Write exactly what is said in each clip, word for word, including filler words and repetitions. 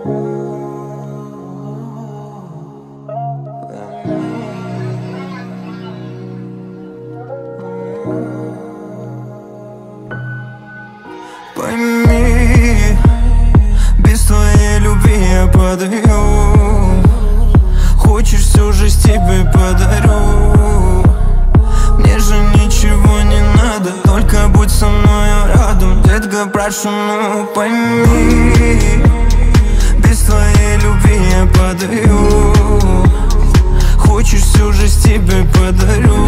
Пойми, без твоей любви я падаю. Хочешь, всю жизнь тебе подарю. Мне же ничего не надо, только будь со мною рядом. Детка, прошу, ну пойми, без твоей любви я падаю. Хочешь, всю жизнь тебе подарю.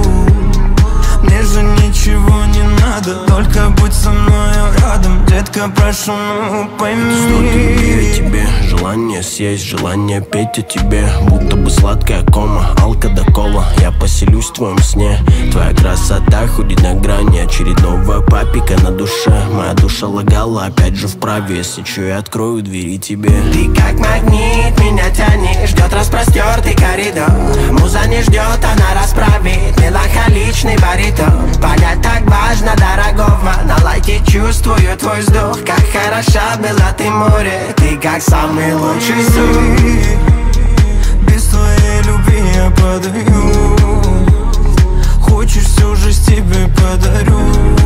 Мне же ничего не надо, только будь со мною рядом. Детка, прошу, ну пойми. Столько тебе, желание съесть, желание петь о тебе. Будто бы сладкая кома, алка да кола. Я поселюсь в твоем сне. Твоя красота ходит на грани очередного папика на душе. Моя душа лагала, опять же вправе. Если чё, я открою двери тебе. Ты как магнит, меня тянет. Ждет распростертый коридор. Муза не ждет, она расправит. Меланхоличный баритон. Понять так важно, дорогого. На лайке чувствую твой вздох. Как хороша была ты, море. Ты как самый лучший сон. Без твоей любви я падаю. Хочешь, всю жизнь тебе подарю.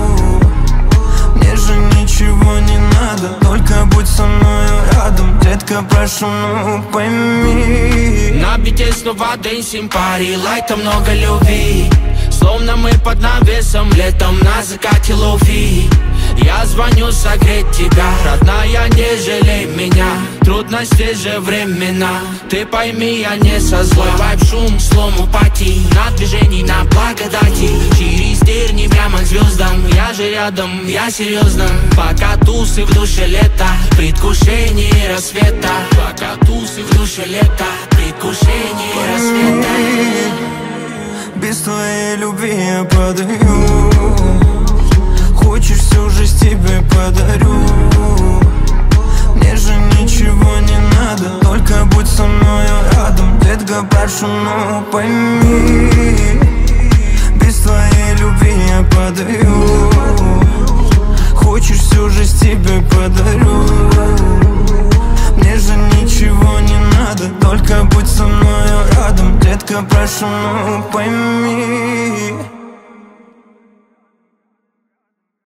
Мне же ничего не надо, только будь со мною рядом. Детка, прошу, ну пойми. На бите снова дэнсим пари, лайта много любви. Словно мы под навесом, летом на закате лофи. Я звоню согреть тебя, родная, не жалей меня. Трудности же времена, ты пойми, я не со зла. Вайб, шум, слому, пати, на движении, на благодати. Через терни прямо к звездам, я же рядом, я серьезно. Пока тусы в душе лета, предвкушение рассвета. Пока тусы в душе лета, предвкушение рассвета. Без твоей любви я падаю. Хочешь, всю жизнь тебе подарю. Мне же ничего не надо, только будь со мною рядом. Детка, прошу, ну пойми, без твоей любви я падаю. Хочешь, всю жизнь тебе подарю. Мне же ничего не надо, только будь со мною рядом. Детка, прошу, ну пойми.